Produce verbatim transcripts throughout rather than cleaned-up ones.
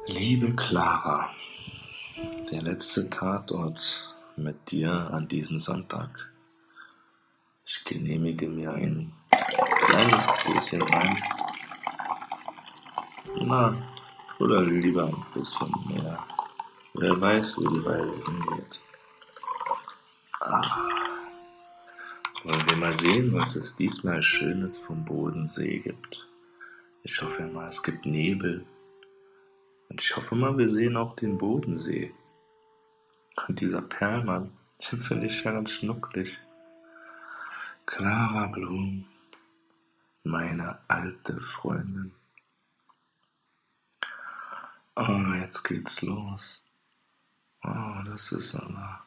Liebe Clara, der letzte Tatort mit dir an diesem Sonntag. Ich genehmige mir ein kleines Gläschen Wein. Na, oder lieber ein bisschen mehr. Wer weiß, wo die Reise hingeht. Ah, wollen wir mal sehen, was es diesmal Schönes vom Bodensee gibt. Ich hoffe mal, es gibt Nebel. Und ich hoffe mal, wir sehen auch den Bodensee. Und dieser Perlmann, den finde ich ja ganz schnucklig. Clara Blum, meine alte Freundin. Oh, jetzt geht's los. Oh, das ist aber...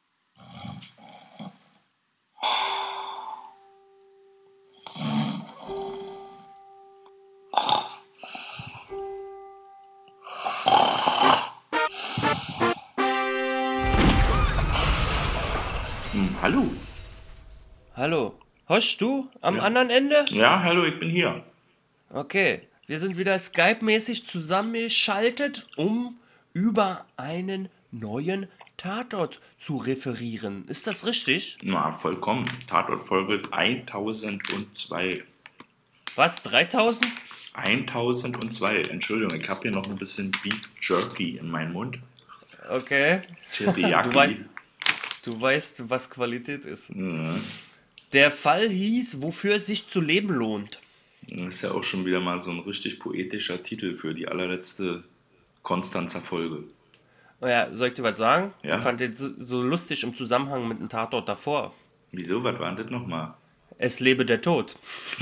Hm, hallo. Hallo. Hörst du am Ja. anderen Ende? Ja, hallo, ich bin hier. Okay. Wir sind wieder Skype-mäßig zusammengeschaltet, um über einen neuen Tatort zu referieren. Ist das richtig? Na, vollkommen. Tatort Folge tausendzwei. Was? dreitausend? tausendzwei. Entschuldigung, ich habe hier noch ein bisschen Beef Jerky in meinem Mund. Okay. Du, wei Teriyaki. du weißt, was Qualität ist. Mhm. Der Fall hieß, wofür es sich zu leben lohnt. Das ist ja auch schon wieder mal so ein richtig poetischer Titel für die allerletzte Konstanzer Folge. Oh ja, soll ich dir was sagen? Ja? Ich fand den so, so lustig im Zusammenhang mit dem Tatort davor. Wieso? Was war denn das nochmal? Es lebe der Tod.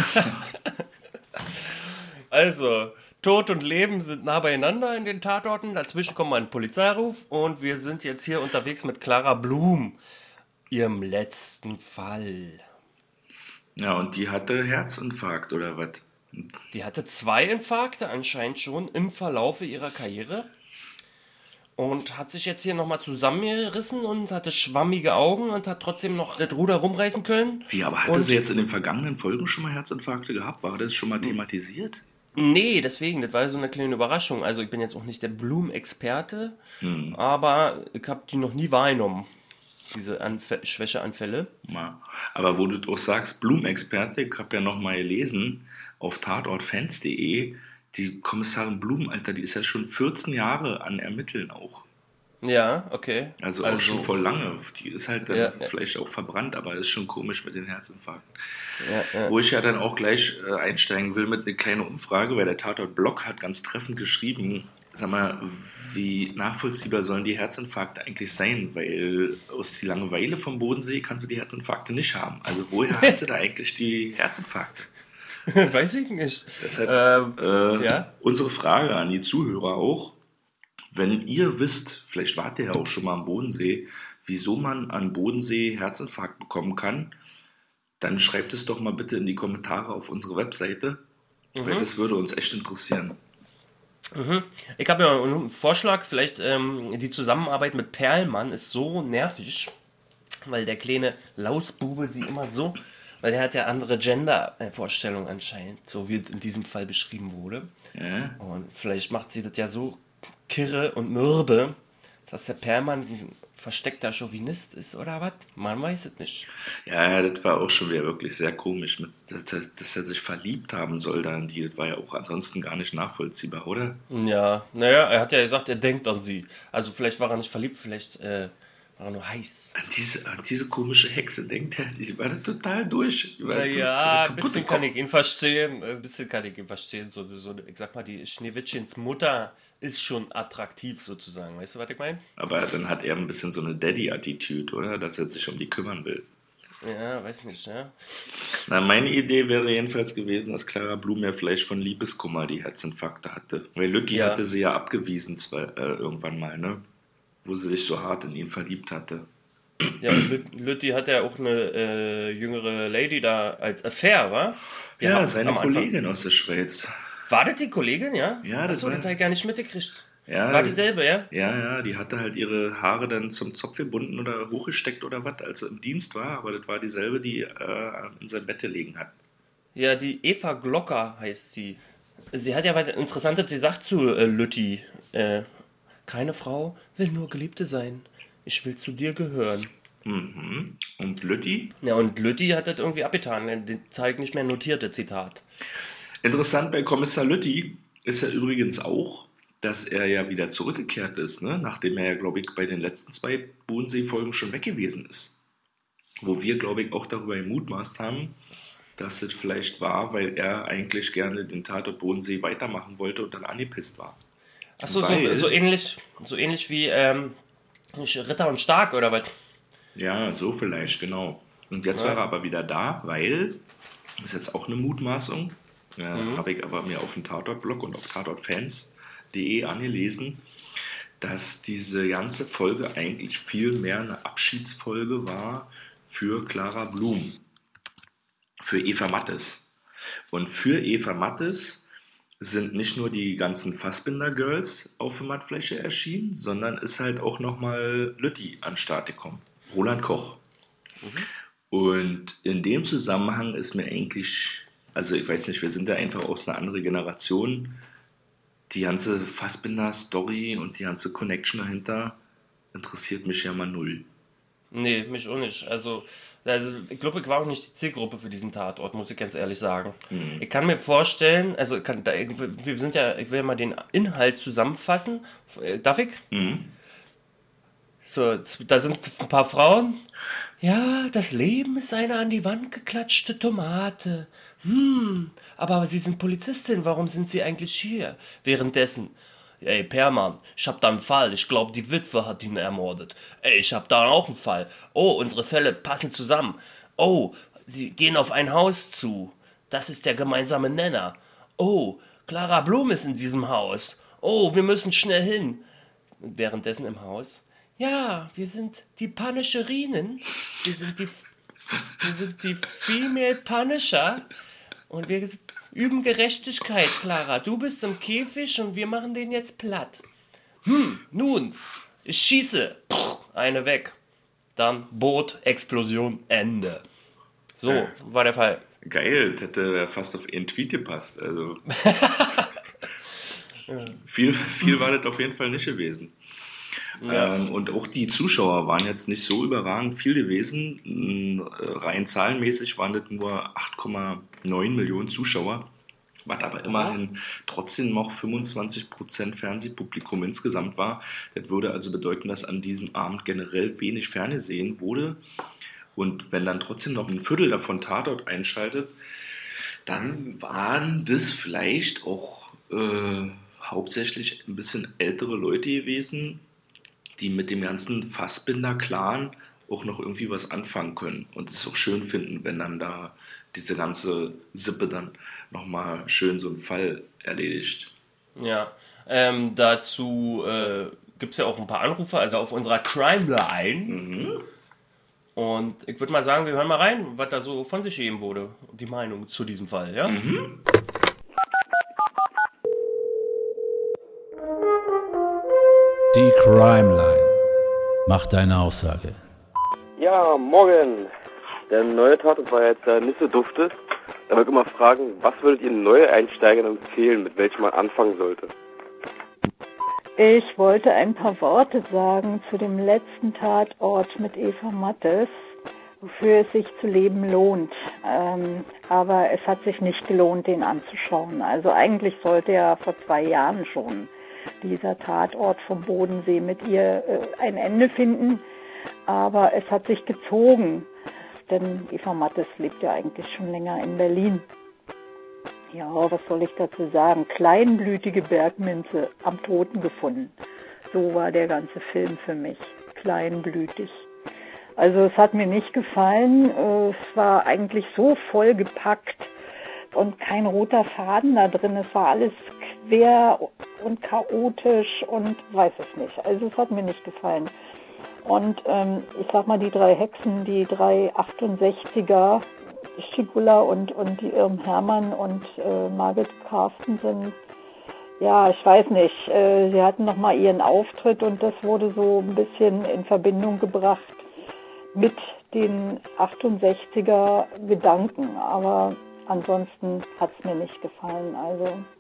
Also, Tod und Leben sind nah beieinander in den Tatorten. Dazwischen kommt mal ein Polizeiruf und wir sind jetzt hier unterwegs mit Clara Blum, ihrem letzten Fall. Ja, und die hatte Herzinfarkt oder was? Die hatte zwei Infarkte anscheinend schon im Verlaufe ihrer Karriere und hat sich jetzt hier nochmal zusammengerissen und hatte schwammige Augen und hat trotzdem noch das Ruder rumreißen können. Wie, aber hatte Und sie jetzt in den vergangenen Folgen schon mal Herzinfarkte gehabt? War das schon mal thematisiert? nee, deswegen, das war so eine kleine Überraschung. Also ich bin jetzt auch nicht der Blumenexperte, aber ich habe die noch nie wahrgenommen, diese Anfä Schwächeanfälle. Ja. Aber wo du auch sagst, Blumexperte, ich habe ja noch mal gelesen auf tatortfans punkt de, die Kommissarin Blum, Alter, die ist ja schon vierzehn Jahre an Ermitteln auch. Ja, okay. Also auch schon Also, voll lange. Die ist halt dann ja, ja, vielleicht auch verbrannt, aber ist schon komisch mit den Herzinfarkten. ja, ja. Wo ich ja dann auch gleich äh, einsteigen will mit einer kleinen Umfrage, weil der Tatort-Blog hat ganz treffend geschrieben, sag mal, wie nachvollziehbar sollen die Herzinfarkte eigentlich sein? Weil aus die Langeweile vom Bodensee kannst du die Herzinfarkte nicht haben. Also woher hat sie da eigentlich die Herzinfarkte? Weiß ich nicht. Deshalb Ähm, äh, ja, unsere Frage an die Zuhörer auch, wenn ihr wisst, vielleicht wart ihr ja auch schon mal am Bodensee, wieso man an Bodensee Herzinfarkt bekommen kann, dann schreibt es doch mal bitte in die Kommentare auf unsere Webseite, weil das würde uns echt interessieren. ich habe ja einen Vorschlag, vielleicht ähm, die Zusammenarbeit mit Perlmann ist so nervig, weil der kleine Lausbube sie immer so, weil der hat ja andere Gender-Vorstellungen anscheinend, so wie es in diesem Fall beschrieben wurde. Ja? Und vielleicht macht sie das ja so kirre und mürbe, dass der Perlmann ein versteckter Chauvinist ist oder was? Man weiß es nicht. Ja, das war auch schon wieder wirklich sehr komisch, mit, dass, dass er sich verliebt haben soll da in die. Das war ja auch ansonsten gar nicht nachvollziehbar, oder? Ja, naja, er hat ja gesagt, er denkt an sie. Also vielleicht war er nicht verliebt, vielleicht äh, war er nur heiß. An diese, an diese komische Hexe denkt er, die war da total durch. Die war Naja, ein kaputt bisschen im kann Kopf. ich ihn verstehen. Ein bisschen kann ich ihn verstehen. So, so, ich sag mal, die Schneewittchens Mutter ist schon attraktiv sozusagen. Weißt du, was ich meine? Aber dann hat er ein bisschen so eine Daddy-Attitüde, oder? Dass er sich um die kümmern will. Ja, weiß nicht, ja. Na, meine Idee wäre jedenfalls gewesen, dass Clara Blum ja vielleicht von Liebeskummer die Herzinfarkte hatte. Weil Lütti Ja, hatte sie ja abgewiesen zwei, äh, irgendwann mal, ne? Wo sie sich so hart in ihn verliebt hatte. ja, und Lüt- Lütti hat ja auch eine äh, jüngere Lady da als Affair, wa? Ja, Gehabt seine am Anfang. Kollegin aus der Schweiz. War das die Kollegin, ja? Ja, das Achso, das war. habe ich gar nicht mitgekriegt. Ja, War dieselbe, ja? ja, ja, die hatte halt ihre Haare dann zum Zopf gebunden oder hochgesteckt oder was, als sie im Dienst war, aber das war dieselbe, die äh, in sein Bett gelegen hat. Ja, die Eva Glocker heißt sie. sie hat ja was Interessantes gesagt zu äh, Lütti. Äh, keine Frau will nur Geliebte sein. Ich will zu dir gehören. Mhm. Und Lütti? Ja, und Lütti hat das irgendwie abgetan. Die zeigt nicht mehr notierte Zitat. Interessant bei Kommissar Lütti ist ja übrigens auch, dass er ja wieder zurückgekehrt ist, ne? Nachdem er ja, glaube ich, bei den letzten zwei Bodensee-Folgen schon weg gewesen ist. Wo wir, glaube ich, auch darüber gemutmaßt haben, dass es vielleicht war, weil er eigentlich gerne den Tatort Bodensee weitermachen wollte und dann angepisst war. Achso, so, Weil, so ähnlich, so ähnlich wie ähm, Ritter und Stark oder was? ja, so vielleicht, genau. Und jetzt war er Ja. aber wieder da, weil, das ist jetzt auch eine Mutmaßung, äh, habe ich aber mir auf dem Tatort-Blog und auf tatortfans punkt de angelesen, dass diese ganze Folge eigentlich viel mehr eine Abschiedsfolge war für Clara Blum, für Eva Mattes. Und für Eva Mattes sind nicht nur die ganzen Fassbinder-Girls auf der Mattfläche erschienen, sondern ist halt auch nochmal Lütti an den Start gekommen. Roland Koch. Und in dem Zusammenhang ist mir eigentlich, also ich weiß nicht, wir sind ja einfach aus einer anderen Generation, die ganze Fassbinder-Story und die ganze Connection dahinter interessiert mich ja mal null. Nee, mich auch nicht. Also, also ich glaube, ich war auch nicht die Zielgruppe für diesen Tatort, muss ich ganz ehrlich sagen. Ich kann mir vorstellen, also kann, da, wir sind ja, ich will ja mal den Inhalt zusammenfassen. Äh, Darf ich? So, da sind ein paar Frauen. Ja, das Leben ist eine an die Wand geklatschte Tomate. Hm, aber Sie sind Polizistin, warum sind Sie eigentlich hier? Währenddessen, ey, Perman, ich hab da einen Fall, ich glaube, die Witwe hat ihn ermordet. Ey, ich hab da auch einen Fall. Oh, unsere Fälle passen zusammen. Oh, sie gehen auf ein Haus zu. Das ist der gemeinsame Nenner. Oh, Clara Blum ist in diesem Haus. Oh, wir müssen schnell hin. Währenddessen im Haus. Ja, wir sind die Punisherinnen. Wir sind die, wir sind die Female Punisher. Und wir üben Gerechtigkeit, Clara. Du bist im Käfig und wir machen den jetzt platt. Hm, nun, ich schieße. Eine weg. Dann Boot, Explosion, Ende. So war der Fall. Geil, das hätte fast auf ihren Tweet gepasst. Also viel, viel war das auf jeden Fall nicht gewesen. Ja. Ähm, und auch die Zuschauer waren jetzt nicht so überragend viel gewesen. Ähm, rein zahlenmäßig waren das nur acht Komma neun Millionen Zuschauer, was aber immerhin trotzdem noch fünfundzwanzig Prozent Fernsehpublikum insgesamt war. Das würde also bedeuten, dass an diesem Abend generell wenig ferngesehen wurde. Und wenn dann trotzdem noch ein Viertel davon Tatort einschaltet, dann waren das vielleicht auch äh, hauptsächlich ein bisschen ältere Leute gewesen, die mit dem ganzen Fassbinder-Clan auch noch irgendwie was anfangen können und es auch schön finden, wenn dann da diese ganze Sippe dann nochmal schön so einen Fall erledigt. Ja, ähm, dazu äh, gibt es ja auch ein paar Anrufe, also auf unserer Crime-Line. Und ich würde mal sagen, wir hören mal rein, was da so von sich gegeben wurde, die Meinung zu diesem Fall, ja? Die Crime-Line. Mach deine Aussage. Ja, morgen. Der neue Tatort war jetzt äh, nicht so dufte. Da würde ich immer fragen, was würdet ihr neue Einsteigern empfehlen, mit welchem man anfangen sollte? Ich wollte ein paar Worte sagen zu dem letzten Tatort mit Eva Mattes, wofür es sich zu leben lohnt. Ähm, aber es hat sich nicht gelohnt, den anzuschauen. Also eigentlich sollte ja vor zwei Jahren schon dieser Tatort vom Bodensee mit ihr äh, ein Ende finden. Aber es hat sich gezogen, denn Eva Mattes lebt ja eigentlich schon länger in Berlin. Ja, was soll ich dazu sagen? Kleinblütige Bergminze am Toten gefunden. So war der ganze Film für mich. Kleinblütig. Also es hat mir nicht gefallen. Es war eigentlich so vollgepackt und kein roter Faden da drin. Es war alles quer und chaotisch und weiß es nicht. Also es hat mir nicht gefallen. Und ähm, ich sag mal, die drei Hexen, die drei achtundsechziger, Schigula und, und die Irm Hermann und äh, Margit Carsten sind, ja, ich weiß nicht, äh, sie hatten nochmal ihren Auftritt und das wurde so ein bisschen in Verbindung gebracht mit den achtundsechziger Gedanken, aber ansonsten hat es mir nicht gefallen. Also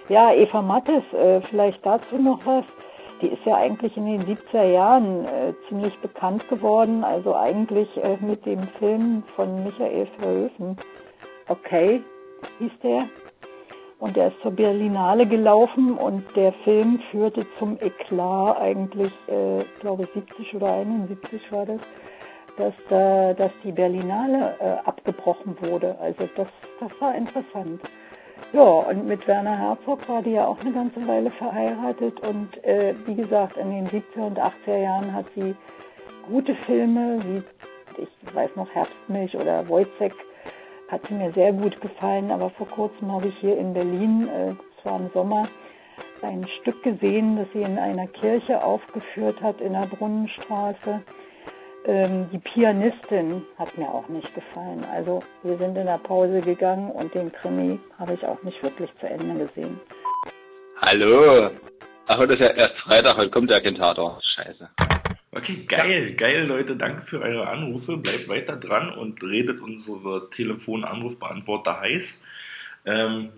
Ja, Eva Mattes, äh, vielleicht dazu noch was. Die ist ja eigentlich in den siebziger Jahren äh, ziemlich bekannt geworden, also eigentlich äh, mit dem Film von Michael Verhoeven. Okay, hieß der. Und der ist zur Berlinale gelaufen und der Film führte zum Eklat eigentlich, äh, ich glaube siebzig oder einundsiebzig war das, dass, da, dass die Berlinale äh, abgebrochen wurde. Also das, das war interessant. Ja, und mit Werner Herzog war die ja auch eine ganze Weile verheiratet und äh, wie gesagt, in den siebziger und achtziger Jahren hat sie gute Filme, wie, ich weiß noch, Herbstmilch oder Wojciech, hat sie mir sehr gut gefallen, aber vor kurzem habe ich hier in Berlin, äh, zwar im Sommer, ein Stück gesehen, das sie in einer Kirche aufgeführt hat, in der Brunnenstraße. Ähm, die Pianistin hat mir auch nicht gefallen. Also wir sind in der Pause gegangen und den Krimi habe ich auch nicht wirklich zu Ende gesehen. Hallo. Ach, heute ist ja erst Freitag, heute kommt der Kentator. Scheiße. Okay, geil, geil, Leute. Danke für eure Anrufe. Bleibt weiter dran und redet unsere Telefon-Anrufbeantworter heiß. Ähm,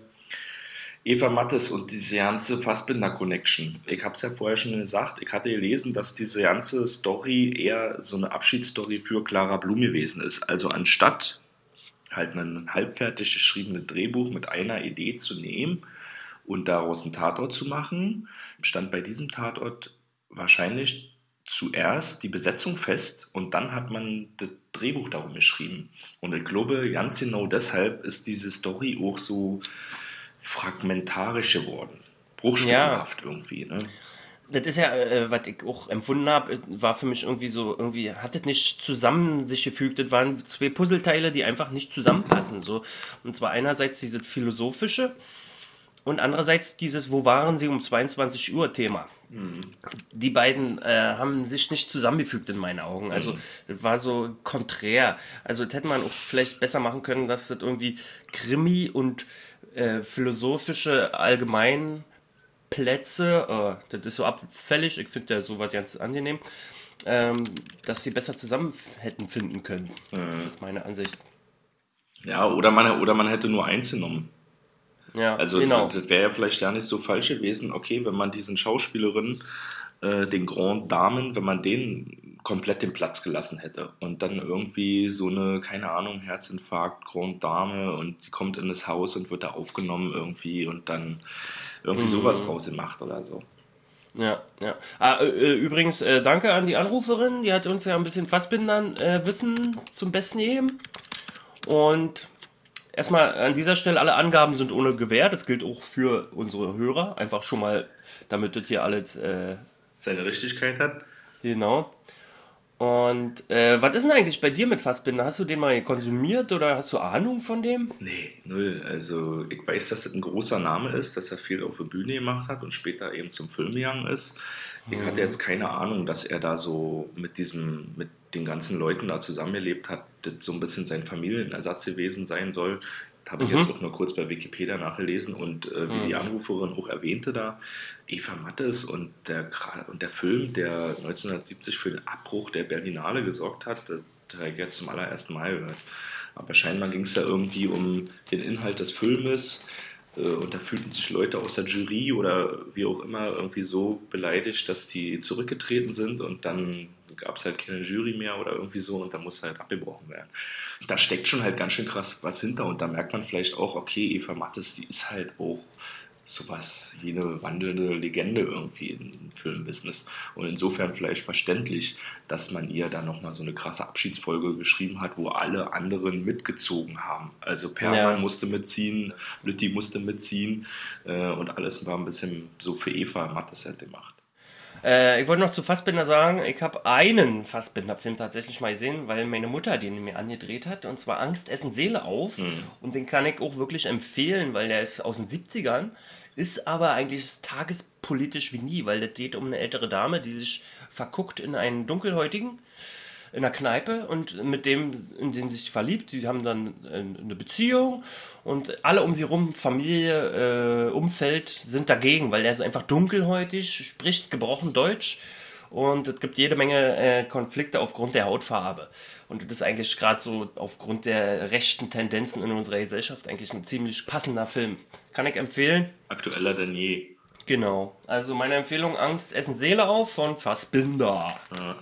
Eva Mattes und diese ganze Fassbinder-Connection. Ich habe es ja vorher schon gesagt, ich hatte gelesen, dass diese ganze Story eher so eine Abschiedsstory für Clara Blum gewesen ist. Also anstatt halt ein halbfertig geschriebenes Drehbuch mit einer Idee zu nehmen und daraus einen Tatort zu machen, stand bei diesem Tatort wahrscheinlich zuerst die Besetzung fest und dann hat man das Drehbuch darum geschrieben. Und ich glaube, ganz genau deshalb ist diese Story auch so fragmentarisch geworden. Bruchstückenhaft ja. irgendwie, ne? Das ist ja, äh, was ich auch empfunden habe, war für mich irgendwie so, irgendwie hat das nicht zusammen sich gefügt. Das waren zwei Puzzleteile, die einfach nicht zusammenpassen. So. Und zwar einerseits dieses philosophische und andererseits dieses Wo waren sie um zweiundzwanzig Uhr Thema. Mhm. Die beiden äh, haben sich nicht zusammengefügt in meinen Augen. Also mhm. das war so konträr. Also das hätte man auch vielleicht besser machen können, dass das irgendwie Krimi und Äh, philosophische Allgemeinplätze, äh, das ist so abfällig, ich finde ja sowas ganz angenehm, ähm, dass sie besser zusammen hätten finden können. Mhm. Das ist meine Ansicht. Ja, oder man, oder man hätte nur eins genommen. Ja, also genau. das, das wäre ja vielleicht ja nicht so falsch gewesen, okay, wenn man diesen Schauspielerinnen, äh, den Grand Damen, wenn man denen komplett den Platz gelassen hätte und dann irgendwie so eine, keine Ahnung, Herzinfarkt, Grand Dame und sie kommt in das Haus und wird da aufgenommen irgendwie und dann irgendwie mhm. sowas draus gemacht oder so. Ja, ja. Ah, äh, übrigens, äh, danke an die Anruferin, die hat uns ja ein bisschen Fassbindern äh, Wissen zum Besten gegeben und erstmal an dieser Stelle, alle Angaben sind ohne Gewähr, das gilt auch für unsere Hörer, einfach schon mal, damit das hier alles äh, seine Richtigkeit hat. Genau. Und äh, was ist denn eigentlich bei dir mit Fassbinder? Hast du den mal konsumiert oder hast du Ahnung von dem? Nee, null. Also ich weiß, dass das ein großer Name ist, dass er viel auf der Bühne gemacht hat und später eben zum Film gegangen ist. Ich hm. hatte jetzt keine Ahnung, dass er da so mit diesem, mit den ganzen Leuten da zusammengelebt hat, das so ein bisschen sein Familienersatz gewesen sein soll. Das habe ich mhm. jetzt auch nur kurz bei Wikipedia nachgelesen und äh, wie mhm. die Anruferin auch erwähnte da, Eva Mattes und der, und der Film, der neunzehnhundertsiebzig für den Abbruch der Berlinale gesorgt hat, das habe ich jetzt zum allerersten Mal gehört. Aber scheinbar ging es da irgendwie um den Inhalt des Filmes äh, und da fühlten sich Leute aus der Jury oder wie auch immer irgendwie so beleidigt, dass die zurückgetreten sind und dann gab es halt keine Jury mehr oder irgendwie so und dann musste halt abgebrochen werden. Da steckt schon halt ganz schön krass was hinter und da merkt man vielleicht auch, okay, Eva Mattes, die ist halt auch sowas wie eine wandelnde Legende irgendwie im Filmbusiness und insofern vielleicht verständlich, dass man ihr dann nochmal so eine krasse Abschiedsfolge geschrieben hat, wo alle anderen mitgezogen haben. Also Perlmann ja. musste mitziehen, Lütti musste mitziehen äh, und alles war ein bisschen so für Eva Mattes halt gemacht. Äh, ich wollte noch zu Fassbinder sagen, ich habe einen Fassbinder-Film tatsächlich mal gesehen, weil meine Mutter den mir angedreht hat, und zwar Angst, Essen, Seele auf. Mhm. Und den kann ich auch wirklich empfehlen, weil der ist aus den siebzigern, ist aber eigentlich tagespolitisch wie nie, weil das geht um eine ältere Dame, die sich verguckt in einen Dunkelhäutigen in einer Kneipe und mit dem, in den sie sich verliebt, die haben dann eine Beziehung und alle um sie rum, Familie, äh, Umfeld, sind dagegen, weil der ist einfach dunkelhäutig, spricht gebrochen Deutsch und es gibt jede Menge äh, Konflikte aufgrund der Hautfarbe. Und das ist eigentlich gerade so aufgrund der rechten Tendenzen in unserer Gesellschaft eigentlich ein ziemlich passender Film. Kann ich empfehlen. Aktueller denn je. Genau. Also meine Empfehlung, Angst, Essen, Seele auf von Fassbinder. Ja.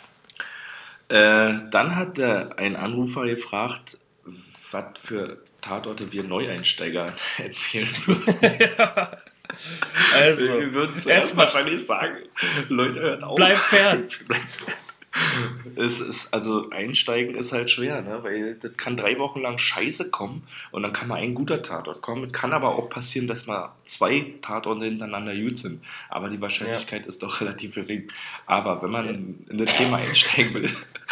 Äh, dann hat der, ein Anrufer gefragt, was für Tatorte wir Neueinsteiger empfehlen würden. Ja. Also, wir würden zuerst wahrscheinlich sagen, Leute, hört auf. Bleib fern. Bleib fern. Es ist, also einsteigen ist halt schwer, ne? Weil das kann drei Wochen lang Scheiße kommen und dann kann mal ein guter Tatort kommen. Es kann aber auch passieren, dass mal zwei Tatorte hintereinander gut sind. Aber die Wahrscheinlichkeit ja. ist doch relativ gering. Aber wenn man ja. in das Thema einsteigen will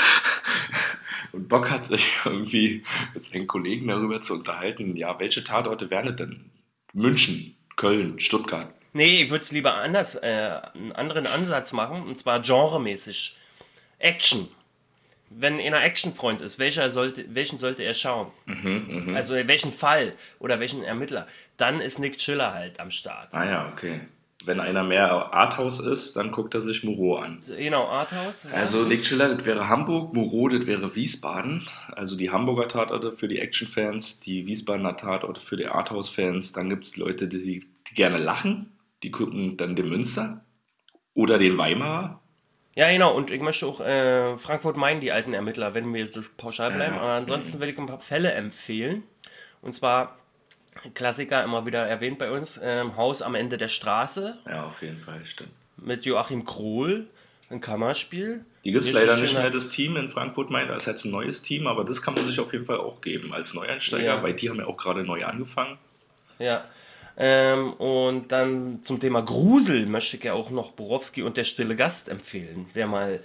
und Bock hat, sich irgendwie mit seinen Kollegen darüber zu unterhalten, ja, welche Tatorte wären es denn? München, Köln, Stuttgart. Nee, ich würde es lieber anders, äh, einen anderen Ansatz machen, und zwar genremäßig. Action. Wenn einer Actionfreund ist, welcher sollte, welchen sollte er schauen? Mhm, mh. Also welchen Fall oder welchen Ermittler? Dann ist Nick Chiller halt am Start. Ah ja, okay. Wenn einer mehr Arthouse ist, dann guckt er sich Moreau an. Genau, Arthouse. Ja. Also Nick Chiller, das wäre Hamburg, Moreau, das wäre Wiesbaden. Also die Hamburger Tatorte für die Actionfans, die Wiesbadener Tatorte für die Arthouse-Fans. Dann gibt es Leute, die, die gerne lachen, die gucken dann den Münster oder den Weimarer. Ja, genau, und ich möchte auch äh, Frankfurt-Main, die alten Ermittler, wenn wir so pauschal bleiben. Ja. Aber ansonsten will ich ein paar Fälle empfehlen. Und zwar Klassiker, immer wieder erwähnt bei uns, ähm, Haus am Ende der Straße. Ja, auf jeden Fall, stimmt. Mit Joachim Krohl, ein Kammerspiel. Die gibt es Richtig leider nicht schöner- mehr, das Team in Frankfurt-Main, da ist jetzt ein neues Team, aber das kann man sich auf jeden Fall auch geben als Neueinsteiger, Ja. weil die haben ja auch gerade neu angefangen. Ja. Ähm, und dann zum Thema Grusel möchte ich ja auch noch Borowski und der stille Gast empfehlen. Wer mal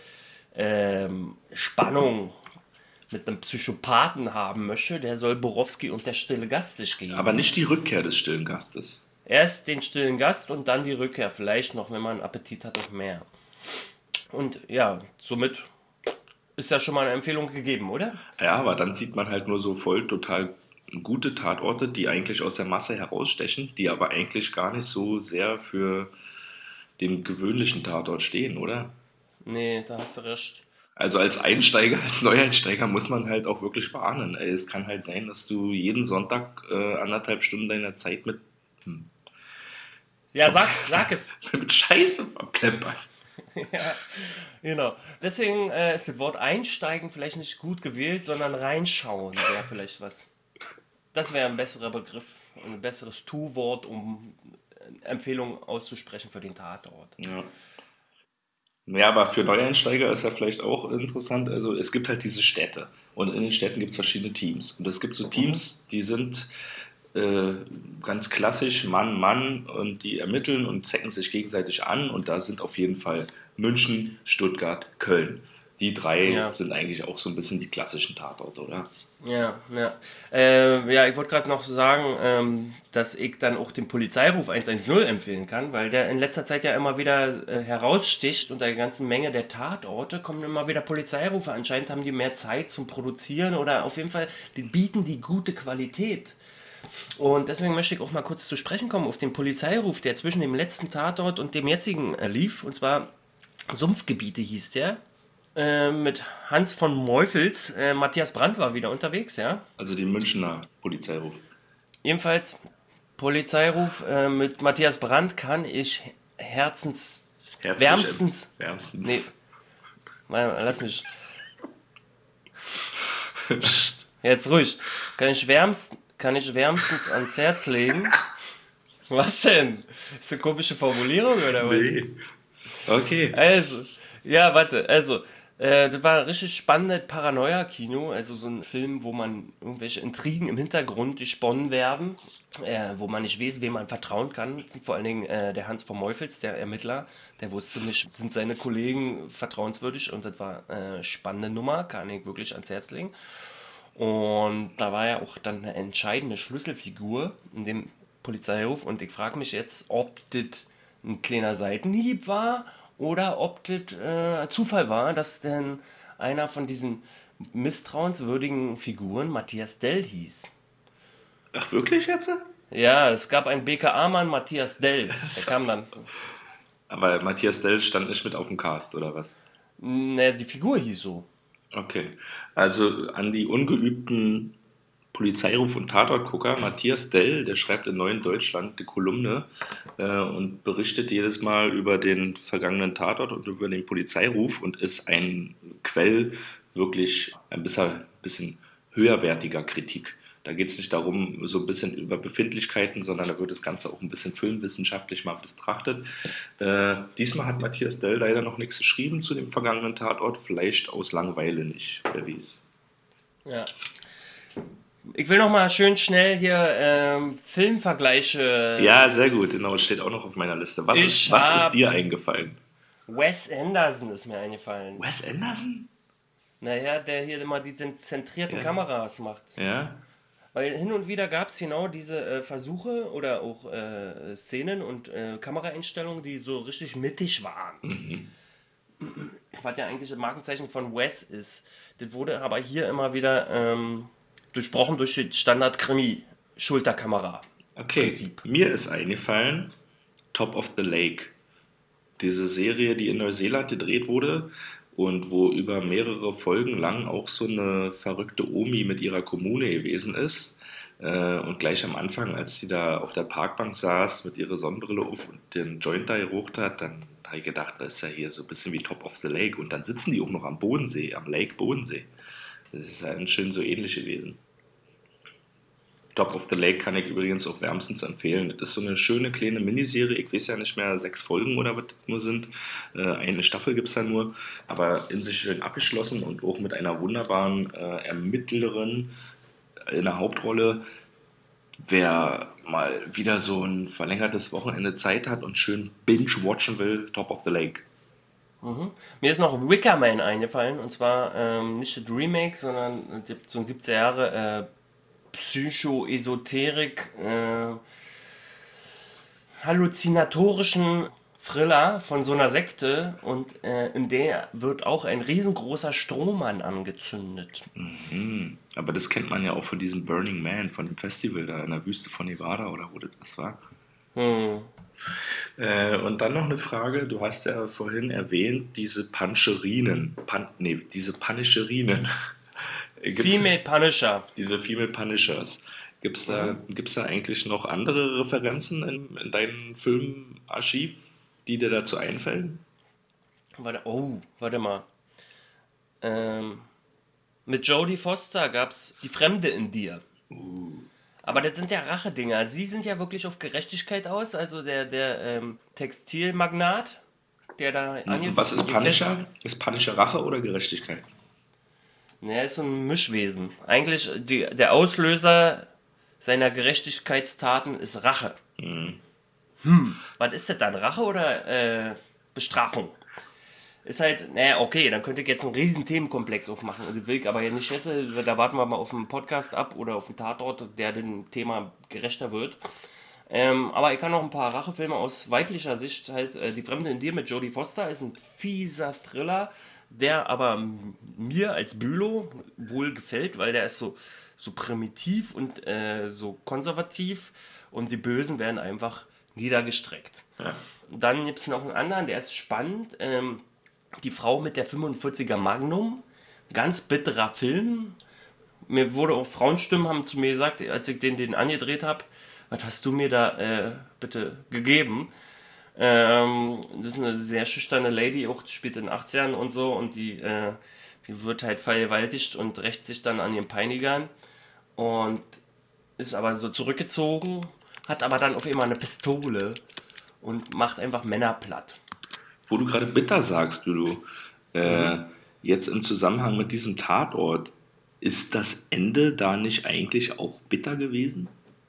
ähm, Spannung mit einem Psychopathen haben möchte, der soll Borowski und der stille Gast sich geben. Aber nicht die Rückkehr des stillen Gastes. Erst den stillen Gast und dann die Rückkehr. Vielleicht noch, wenn man Appetit hat, auf mehr. Und ja, somit ist ja schon mal eine Empfehlung gegeben, oder? Ja, aber dann sieht man halt nur so voll total gute Tatorte, die eigentlich aus der Masse herausstechen, die aber eigentlich gar nicht so sehr für den gewöhnlichen Tatort stehen, oder? Nee, da hast du recht. Also als Einsteiger, als Neueinsteiger muss man halt auch wirklich warnen. Ey, es kann halt sein, dass du jeden Sonntag äh, anderthalb Stunden deiner Zeit mit, hm, Ja, sag, sag es. mit Scheiße verplemperst. Ja, genau. Deswegen äh, ist das Wort einsteigen vielleicht nicht gut gewählt, sondern reinschauen wäre vielleicht was. Das wäre ein besserer Begriff, ein besseres Tu-Wort, um Empfehlungen auszusprechen für den Tatort. Ja. Ja, aber für Neueinsteiger ist ja vielleicht auch interessant, also es gibt halt diese Städte und in den Städten gibt es verschiedene Teams und es gibt so Teams, die sind äh, ganz klassisch Mann, Mann und die ermitteln und zecken sich gegenseitig an und da sind auf jeden Fall München, Stuttgart, Köln. Die drei Ja. sind eigentlich auch so ein bisschen die klassischen Tatorte, oder? Ja, ja. Äh, ja, ich wollte gerade noch sagen, ähm, dass ich dann auch den Polizeiruf eins eins null empfehlen kann, weil der in letzter Zeit ja immer wieder äh, heraussticht. Unter der ganzen Menge der Tatorte kommen immer wieder Polizeirufe. Anscheinend haben die mehr Zeit zum Produzieren oder auf jeden Fall die bieten die gute Qualität. Und deswegen möchte ich auch mal kurz zu sprechen kommen auf den Polizeiruf, der zwischen dem letzten Tatort und dem jetzigen äh, lief. Und zwar Sumpfgebiete hieß der. Äh, mit Hans von Meufels. Äh, Matthias Brandt war wieder unterwegs, ja. Also die Münchner Polizeiruf. Ebenfalls Polizeiruf äh, mit Matthias Brandt kann ich herzens... Herzlich wärmstens... emp- Wärmstens. Nee, mal, lass mich... Psst, jetzt ruhig. Kann ich, wärmst, kann ich wärmstens ans Herz legen? Was denn? Ist eine komische Formulierung oder was? Nee. Okay. Also, ja, warte, also, äh, das war ein richtig spannendes Paranoia-Kino, also so ein Film, wo man irgendwelche Intrigen im Hintergrund gesponnen werden, äh, wo man nicht weiß, wem man vertrauen kann. Vor allen Dingen äh, der Hans von Meufels, der Ermittler, der wusste nicht, sind seine Kollegen vertrauenswürdig und das war eine spannende Nummer, kann ich wirklich ans Herz legen. Und da war ja auch dann eine entscheidende Schlüsselfigur in dem Polizeiruf und ich frage mich jetzt, ob das ein kleiner Seitenhieb war oder ob das äh, Zufall war, dass denn einer von diesen misstrauenswürdigen Figuren Matthias Dell hieß. Ach, wirklich jetzt? Ja, es gab einen B K A-Mann, Matthias Dell. Der kam dann. Aber Matthias Dell stand nicht mit auf dem Cast, oder was? Naja, die Figur hieß so. Okay. Also an die ungeübten Polizeiruf- und Tatortgucker, Matthias Dell, der schreibt in Neuen Deutschland die Kolumne äh, und berichtet jedes Mal über den vergangenen Tatort und über den Polizeiruf und ist ein Quell wirklich ein bisschen, bisschen höherwertiger Kritik. Da geht es nicht darum, so ein bisschen über Befindlichkeiten, sondern da wird das Ganze auch ein bisschen filmwissenschaftlich mal betrachtet. Äh, diesmal hat Matthias Dell leider noch nichts geschrieben zu dem vergangenen Tatort, vielleicht aus Langeweile nicht, wer weiß. Ja. Ich will noch mal schön schnell hier ähm, Filmvergleiche... Ja, sehr gut, genau, steht auch noch auf meiner Liste. Was, ist, was ist dir eingefallen? Wes Anderson ist mir eingefallen. Wes Anderson? Naja, der hier immer diese zentrierten Ja. Kameras macht. Ja. Weil hin und wieder gab es genau diese äh, Versuche oder auch äh, Szenen und äh, Kameraeinstellungen, die so richtig mittig waren. Mhm. Was ja eigentlich das Markenzeichen von Wes ist. Das wurde aber hier immer wieder ähm, durchbrochen durch die Standard-Krimi-Schulterkamera. Okay, Prinzip. mir ist eingefallen Top of the Lake. Diese Serie, die in Neuseeland gedreht wurde und wo über mehrere Folgen lang auch so eine verrückte Omi mit ihrer Kommune gewesen ist. Äh, und gleich am Anfang, als sie da auf der Parkbank saß mit ihrer Sonnenbrille auf und den Joint da gerucht hat, dann habe ich gedacht, das ist ja hier so ein bisschen wie Top of the Lake. Und dann sitzen die auch noch am Bodensee, am Lake Bodensee. Das ist ja schön so ähnlich gewesen. Top of the Lake kann ich übrigens auch wärmstens empfehlen. Das ist so eine schöne kleine Miniserie. Ich weiß ja nicht mehr, sechs Folgen oder was das nur sind. Äh, eine Staffel gibt es da nur. Aber in sich schön abgeschlossen und auch mit einer wunderbaren äh, Ermittlerin in der Hauptrolle. Wer mal wieder so ein verlängertes Wochenende Zeit hat und schön binge-watchen will, Top of the Lake. Mhm. Mir ist noch Wicker Man eingefallen. Und zwar ähm, nicht das Remake, sondern so ein siebziger Jahre... Äh, Psycho-Esoterik, äh, halluzinatorischen Thriller von so einer Sekte und äh, in der wird auch ein riesengroßer Strohmann angezündet. Mhm. Aber das kennt man ja auch von diesem Burning Man, von dem Festival da in der Wüste von Nevada oder wo das war. Hm. Äh, und dann noch eine Frage, du hast ja vorhin erwähnt, diese Pancherinen, Pan, nee, diese Panischerinen. Gibt's Female Punisher. Diese Female Punishers. Gibt es da, Mhm. gibt's da eigentlich noch andere Referenzen in, in deinem Filmarchiv, die dir dazu einfallen? Warte, oh, warte mal. Ähm, mit Jodie Foster gab es Die Fremde in dir. Uh. Aber das sind ja Rachedinger. Sie sind ja wirklich auf Gerechtigkeit aus. Also der, der ähm, Textilmagnat, der da ange- Was ist Punisher? Ist Punisher Rache oder Gerechtigkeit? Ne, er ist so ein Mischwesen. Eigentlich die, der Auslöser seiner Gerechtigkeitstaten ist Rache. Mhm. Hm, was ist das dann? Rache oder äh, Bestrafung? Ist halt, naja, okay, dann könnte ich jetzt einen riesen Themenkomplex aufmachen. Und das will ich aber ja nicht jetzt. Da warten wir mal auf einen Podcast ab oder auf einen Tatort, der dem Thema gerechter wird. Ähm, aber ich kann noch ein paar Rachefilme aus weiblicher Sicht halt. Äh, Die Fremde in dir mit Jodie Foster ist ein fieser Thriller, der aber m- mir als Bülow wohl gefällt, weil der ist so, so primitiv und äh, so konservativ und die Bösen werden einfach niedergestreckt. Ja. Dann gibt es noch einen anderen, der ist spannend. Ähm, die Frau mit der fünfundvierziger Magnum. Ganz bitterer Film. Mir wurde auch Frauenstimmen haben zu mir gesagt, als ich den, den angedreht habe, was hast du mir da äh, bitte gegeben? Ähm, das ist eine sehr schüchterne Lady, auch die spielt in den achtzigern und so und die, äh, die wird halt vergewaltigt und rächt sich dann an ihren Peinigern und ist aber so zurückgezogen, hat aber dann auf einmal eine Pistole und macht einfach Männer platt. Wo du gerade bitter sagst, Bülow, äh, Mhm. jetzt im Zusammenhang mit diesem Tatort, ist das Ende da nicht eigentlich auch bitter gewesen?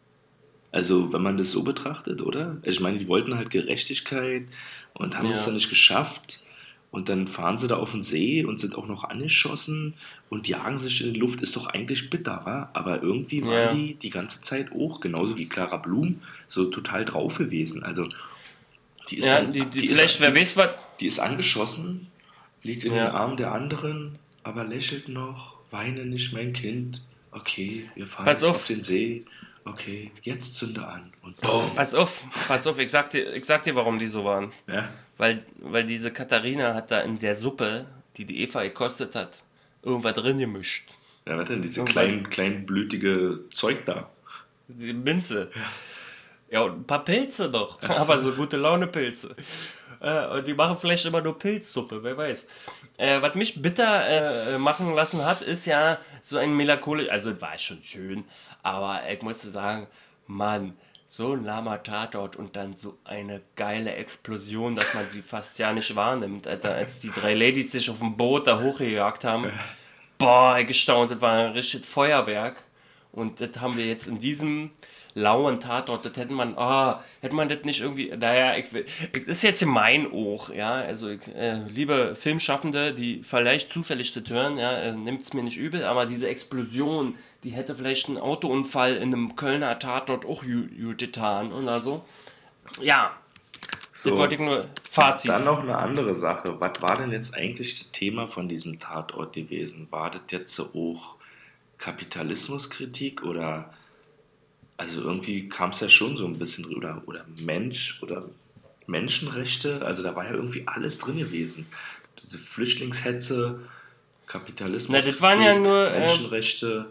Also, wenn man das so betrachtet, oder? Ich meine, die wollten halt Gerechtigkeit und haben Ja. es dann nicht geschafft. Und dann fahren sie da auf den See und sind auch noch angeschossen und jagen sich in die Luft. Ist doch eigentlich bitter, wa? Aber irgendwie waren Ja. die die ganze Zeit auch, genauso wie Clara Blum, so total drauf gewesen. Also, die ist, Ja, dann, die, die, ist- vielleicht, wer die, weiß was. die ist angeschossen, liegt in Ja. den Armen der anderen, aber lächelt noch, weine nicht, mein Kind. Okay, wir fahren Pass jetzt auf. auf den See. okay, jetzt zünde an und boom. Pass auf, pass auf, ich sag dir, ich sag dir, warum die so waren. Ja? Weil, weil diese Katharina hat da in der Suppe, die die Eva gekostet hat, irgendwas drin gemischt. Ja, was denn, diese Irgendwas. klein, kleinblütige Zeug da? Die Minze. Ja, und ein paar Pilze doch. Aber so gute Laune-Pilze. Äh, und die machen vielleicht immer nur Pilzsuppe, wer weiß. Äh, was mich bitter äh, machen lassen hat, ist ja so ein melancholisch. Also, war schon schön, aber ich musste sagen, Mann, so ein lahmer Tatort und dann so eine geile Explosion, dass man sie fast ja nicht wahrnimmt. Alter, als die drei Ladies sich auf dem Boot da hochgejagt haben. Boah, ich gestaunt, das war ein richtiges Feuerwerk. Und das haben wir jetzt in diesem lauen Tatort, das hätte man, ah, hätte man das nicht irgendwie, naja, ich will, das ist jetzt mein Ohr, ja, also ich, äh, liebe Filmschaffende, die vielleicht zufällig das hören, ja, äh, nimmt es mir nicht übel, aber diese Explosion, die hätte vielleicht einen Autounfall in einem Kölner Tatort auch gut getan oder so. Ja, So, das wollte ich nur, Fazit. dann noch eine andere Sache. Was war denn jetzt eigentlich das Thema von diesem Tatort gewesen? War das jetzt so auch Kapitalismuskritik oder, also irgendwie kam es ja schon so ein bisschen, oder, oder Mensch oder Menschenrechte, also da war ja irgendwie alles drin gewesen. Diese Flüchtlingshetze, Kapitalismus, Na, das waren ja nur, äh, Menschenrechte,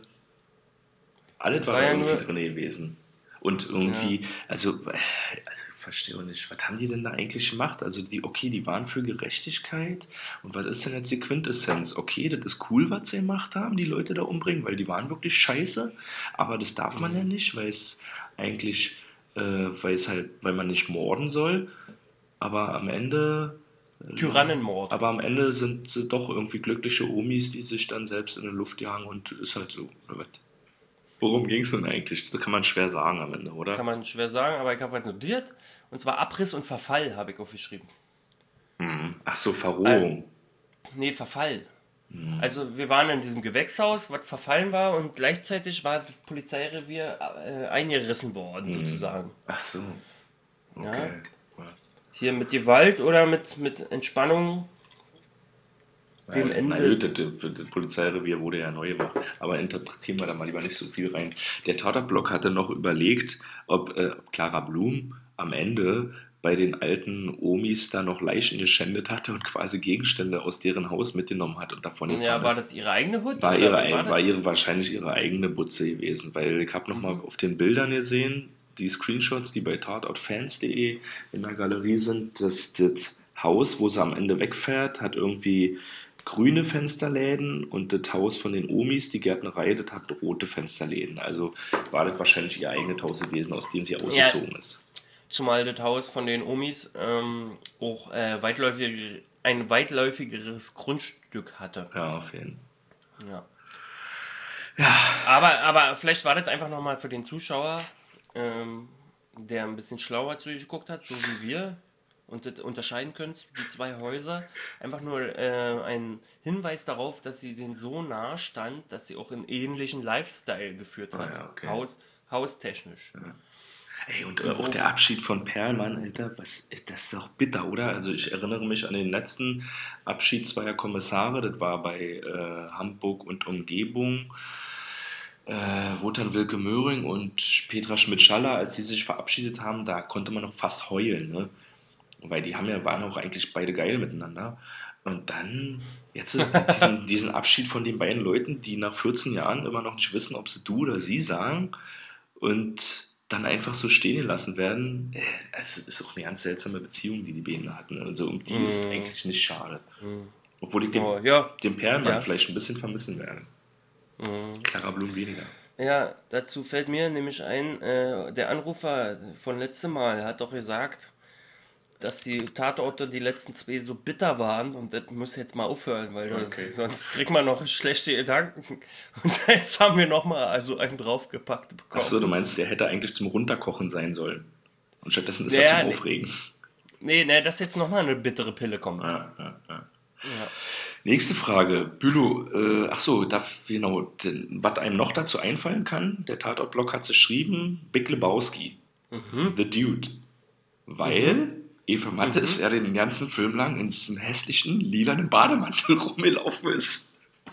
alles war, war da ja irgendwie nur- drin gewesen. Und irgendwie, also, äh, also ich verstehe auch nicht, was haben die denn da eigentlich gemacht? Also die, okay, die waren für Gerechtigkeit und was ist denn jetzt die Quintessenz? Okay, das ist cool, was sie gemacht haben, die Leute da umbringen, weil die waren wirklich scheiße, aber das darf man ja nicht, weil es eigentlich, äh, weil es halt, weil man nicht morden soll, aber am Ende... äh, Tyrannenmord. Aber am Ende sind sie doch irgendwie glückliche Omis, die sich dann selbst in die Luft jagen und ist halt so, oder was? Worum ging es denn eigentlich? Das kann man schwer sagen am Ende, oder? Kann man schwer sagen, aber ich habe was notiert. Und zwar Abriss und Verfall habe ich aufgeschrieben. Mhm. Ach so, Verrohung. Nee, Verfall. Also wir waren in diesem Gewächshaus, was verfallen war und gleichzeitig war das Polizeirevier äh, eingerissen worden, sozusagen. Ach so. Okay. Ja. Hier mit Gewalt oder mit, mit Entspannung dem Ja, Ende. na gut, das, das, das Polizeirevier wurde ja neu gemacht, aber interpretieren wir da mal lieber nicht so viel rein. Der Tatortblock hatte noch überlegt, ob äh, Clara Blum am Ende bei den alten Omis da noch Leichen geschändet hatte und quasi Gegenstände aus deren Haus mitgenommen hat und davon Ja, gefahren war ist. das ihre eigene Hut? War, oder ihre, war war, das? ihre wahrscheinlich ihre eigene Butze gewesen, weil ich habe nochmal auf den Bildern gesehen, die Screenshots, die bei tatortfans punkt de in der Galerie sind, dass das Haus, wo sie am Ende wegfährt, hat irgendwie grüne Fensterläden und das Haus von den Omis, die Gärtnerei, das hat rote Fensterläden. Also war das wahrscheinlich ihr eigenes Haus gewesen, aus dem sie ausgezogen ist. Zumal das Haus von den Omis ähm, auch äh, weitläufig, ein weitläufigeres Grundstück hatte. Ja, auf jeden Fall. Ja. Aber, aber vielleicht war das einfach nochmal für den Zuschauer, ähm, der ein bisschen schlauer zu geguckt hat, so wie wir, und das unterscheiden könnt, die zwei Häuser. Einfach nur äh, ein Hinweis darauf, dass sie denen so nah stand, dass sie auch einen ähnlichen Lifestyle geführt hat. Ah ja, okay. Haus, haustechnisch. Ey, und auch der Abschied von Perlmann, Alter, was, das ist doch bitter, oder? Also ich erinnere mich an den letzten Abschied zweier Kommissare, das war bei äh, Hamburg und Umgebung, äh, Wotan Wilke Möhring und Petra Schmidt-Schaller, als sie sich verabschiedet haben, da konnte man noch fast heulen, ne? Weil die haben ja, waren auch eigentlich beide geil miteinander. Und dann, jetzt ist diesen, diesen Abschied von den beiden Leuten, die nach vierzehn Jahren immer noch nicht wissen, ob sie du oder sie sagen und dann einfach so stehen gelassen werden. Äh, also ist auch eine ganz seltsame Beziehung, die die beiden hatten. Also um die ist Mm. eigentlich nicht schade. Obwohl ich den, Oh, ja. den Perlmann Ja. vielleicht ein bisschen vermissen werde. Clara Blum weniger. Ja, dazu fällt mir nämlich ein, äh, der Anrufer von letztem Mal hat doch gesagt, dass die Tatorte die letzten zwei so bitter waren und das muss jetzt mal aufhören, weil das, Okay. sonst kriegt man noch schlechte Gedanken. Und jetzt haben wir nochmal also einen draufgepackt bekommen. Achso, du meinst, der hätte eigentlich zum Runterkochen sein sollen. Und stattdessen ist Ja, er zum nee. Aufregen. Nee, nee, dass jetzt nochmal eine bittere Pille kommt. Ja, ja, ja. Ja. Nächste Frage. Bülow, äh, achso, darf, genau, denn, was einem noch dazu einfallen kann, der Tatortblock hat geschrieben, Big Lebowski, The Dude. Weil Eva Mattes ja den ganzen Film lang in diesem hässlichen, lilanen Bademantel rumgelaufen ist.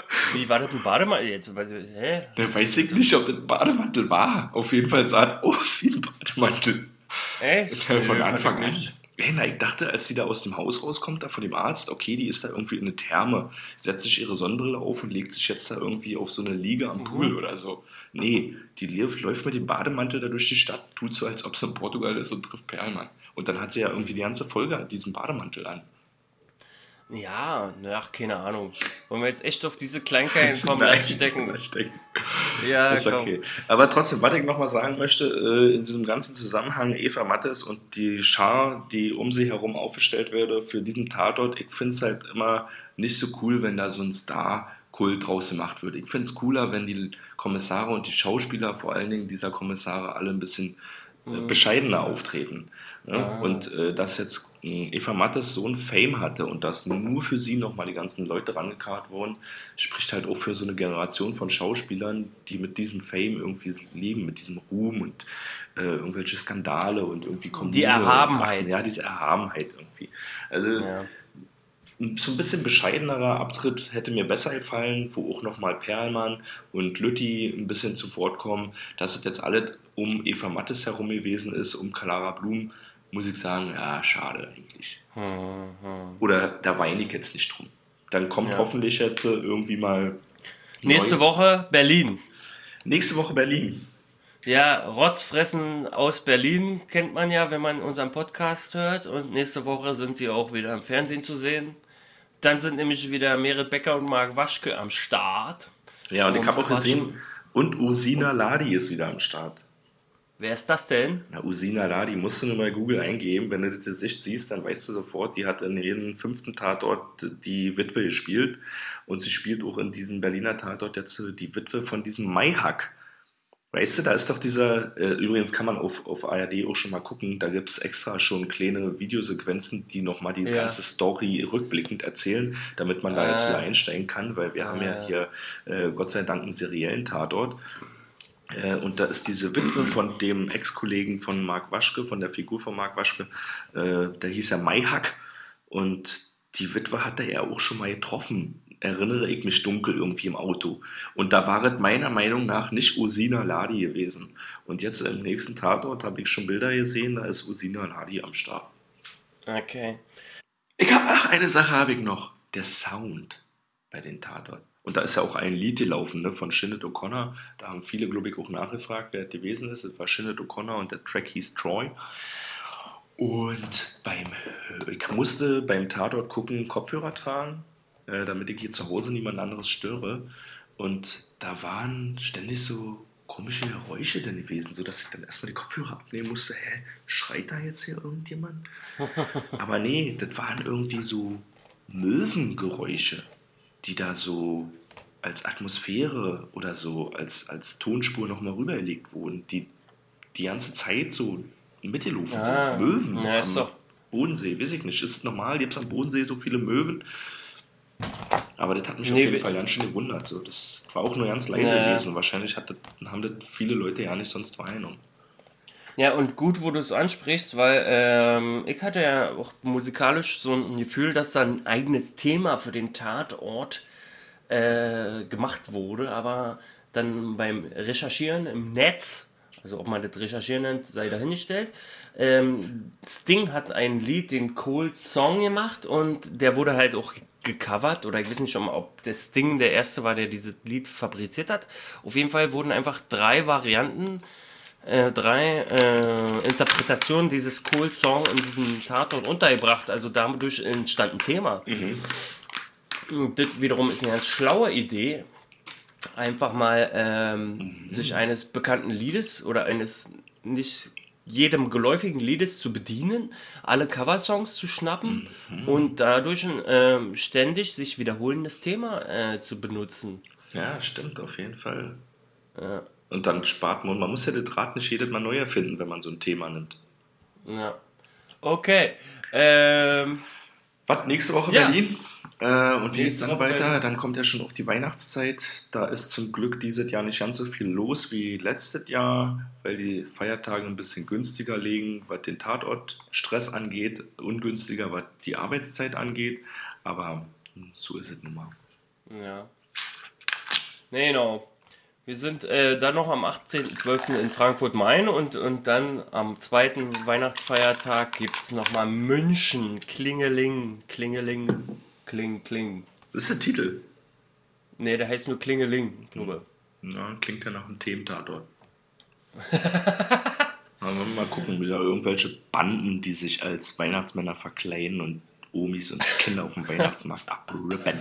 Wie war das ein Bademantel jetzt? Hä? Da weiß ich nicht, ob das ein Bademantel war. Auf jeden Fall sah es aus wie ein Bademantel. Echt? Von Nö, Anfang fand an. ich nicht. Ey, na, ich dachte, als sie da aus dem Haus rauskommt, da von dem Arzt, okay, die ist da irgendwie in eine Therme, setzt sich ihre Sonnenbrille auf und legt sich jetzt da irgendwie auf so eine Liege am Pool Mhm. oder so. Nee, die lief, läuft mit dem Bademantel da durch die Stadt, tut so, als ob sie in Portugal ist und trifft Perlmann. Und dann hat sie ja irgendwie die ganze Folge diesen Bademantel an. Ja, ach, keine Ahnung. Wollen wir jetzt echt auf diese Kleinigkeiten kommen, Nein, lass stecken. lass stecken. Ja, Ist komm. okay. Aber trotzdem, was ich nochmal sagen möchte, äh, in diesem ganzen Zusammenhang Eva Mattes und die Schar, die um sie herum aufgestellt werde für diesen Tatort, ich finde es halt immer nicht so cool, wenn da so ein Star-Kult draus gemacht wird. Ich finde es cooler, wenn die Kommissare und die Schauspieler, vor allen Dingen dieser Kommissare, alle ein bisschen äh, bescheidener auftreten. Ne? Ah. Und äh, dass jetzt äh, Eva Mattes so ein Fame hatte und dass nur für sie nochmal die ganzen Leute rangekarrt wurden, spricht halt auch für so eine Generation von Schauspielern, die mit diesem Fame irgendwie leben, mit diesem Ruhm und äh, irgendwelche Skandale und irgendwie Kommune Erhabenheit. machen. Ja, diese Erhabenheit irgendwie. Also Ja. so ein bisschen bescheidenerer Abtritt hätte mir besser gefallen, wo auch nochmal Perlmann und Lütti ein bisschen zu Wort kommen. Dass es jetzt alles um Eva Mattes herum gewesen ist, um Clara Blum, muss ich sagen, ja, schade eigentlich. Hm, Oder da weine ich jetzt nicht drum. Dann kommt Ja. hoffentlich jetzt äh, irgendwie mal Nächste neu- Woche Berlin. Nächste Woche Berlin. Ja, Rotzfressen aus Berlin kennt man ja, wenn man unseren Podcast hört. Und nächste Woche sind sie auch wieder im Fernsehen zu sehen. Dann sind nämlich wieder Merit Becker und Marc Waschke am Start. Ja, und ich Und habe auch quatschen. gesehen, und Ursina Ladi ist wieder am Start. Wer ist das denn? Na, Ursina Ladi musst du nur bei Google eingeben. Wenn du das Gesicht siehst, dann weißt du sofort, die hat in jedem fünften Tatort die Witwe gespielt. Und sie spielt auch in diesem Berliner Tatort jetzt die Witwe von diesem Maihack. Weißt du, da ist doch dieser, äh, übrigens kann man auf, auf A R D auch schon mal gucken, da gibt es extra schon kleine Videosequenzen, die nochmal die Ja. ganze Story rückblickend erzählen, damit man da Ah. jetzt wieder einsteigen kann, weil wir Ah, haben ja ja. hier äh, Gott sei Dank einen seriellen Tatort. Äh, und da ist diese Witwe von dem Ex-Kollegen von Marc Waschke, von der Figur von Marc Waschke, äh, der hieß ja Maihack. Und die Witwe hat er ja auch schon mal getroffen, erinnere ich mich dunkel irgendwie im Auto. Und da war es meiner Meinung nach nicht Ursina Ladi gewesen. Und jetzt im nächsten Tatort habe ich schon Bilder gesehen, da ist Ursina Ladi am Start. Okay. Ich hab, ach, eine Sache habe ich noch. Der Sound bei den Tatort. Und da ist ja auch ein Lied gelaufen, ne, von Sinead O'Connor. Da haben viele, glaube ich, auch nachgefragt, wer das gewesen ist. Es war Sinead O'Connor und der Track hieß Troy. Und beim, ich musste beim Tatort gucken, Kopfhörer tragen, äh, damit ich hier zu Hause niemand anderes störe. Und da waren ständig so komische Geräusche dann gewesen, sodass ich dann erstmal die Kopfhörer abnehmen musste. Hä, schreit da jetzt hier irgendjemand? Aber nee, das waren irgendwie so Möwengeräusche, die da so als Atmosphäre oder so als, als Tonspur nochmal rübergelegt wurden, die die ganze Zeit so mitgelaufen Ah, sind. Möwen ja, ist am doch- Bodensee, weiß ich nicht. Ist es normal? Gibt es am Bodensee so viele Möwen? Aber das hat mich auf Nee, jeden wir- Fall ganz schön gewundert. So. Das war auch nur ganz leise Ja. gewesen. Wahrscheinlich hat das, haben das viele Leute ja nicht sonst wahrgenommen. Ja, und gut, wo du es ansprichst, weil ähm, ich hatte ja auch musikalisch so ein Gefühl, dass da ein eigenes Thema für den Tatort äh, gemacht wurde, aber dann beim Recherchieren im Netz, also ob man das Recherchieren nennt, sei dahingestellt, ähm, Sting hat ein Lied, den Cold Song gemacht und der wurde halt auch gecovert, oder ich weiß nicht schon mal, ob der Sting der Erste war, der dieses Lied fabriziert hat. Auf jeden Fall wurden einfach drei Varianten äh, drei äh, Interpretationen dieses Cold Song in diesem Tatort untergebracht. Also dadurch entstand ein Thema. Und das wiederum ist eine ganz schlaue Idee, einfach mal ähm, sich eines bekannten Liedes oder eines nicht jedem geläufigen Liedes zu bedienen, alle Coversongs zu schnappen und dadurch ein ähm, ständig sich wiederholendes Thema äh, zu benutzen. Ja, stimmt, auf jeden Fall. Ja. Und dann spart man, man muss ja das Rad nicht jedes Mal neu erfinden, wenn man so ein Thema nimmt. Ja. Okay. Ähm, Was, nächste Woche Ja. Berlin? Äh, und wie Nächste geht's dann Woche weiter? Berlin. Dann kommt ja schon auch die Weihnachtszeit. Da ist zum Glück dieses Jahr nicht ganz so viel los wie letztes Jahr, weil die Feiertage ein bisschen günstiger liegen, was den Tatortstress angeht, ungünstiger, was die Arbeitszeit angeht. Aber hm, so ist es nun mal. ja. Nee, genau. Wir sind äh, dann noch am achtzehnten zwölften in Frankfurt-Main und, und dann am zweiten Weihnachtsfeiertag gibt es nochmal München. Klingeling, Klingeling, Kling, Kling. Das ist der Titel. Nee, der heißt nur Klingeling, glaube Na, klingt ja nach einem Thementatort. Aber mal gucken, wieder irgendwelche Banden, die sich als Weihnachtsmänner verkleiden und Omis und Kinder auf dem Weihnachtsmarkt abrippen.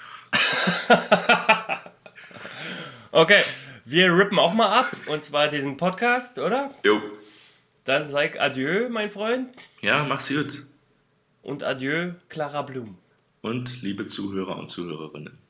Okay, wir rippen auch mal ab, und zwar diesen Podcast, oder? Jo. Dann sag adieu, mein Freund. Ja, mach's gut. Und adieu, Clara Blum. Und liebe Zuhörer und Zuhörerinnen.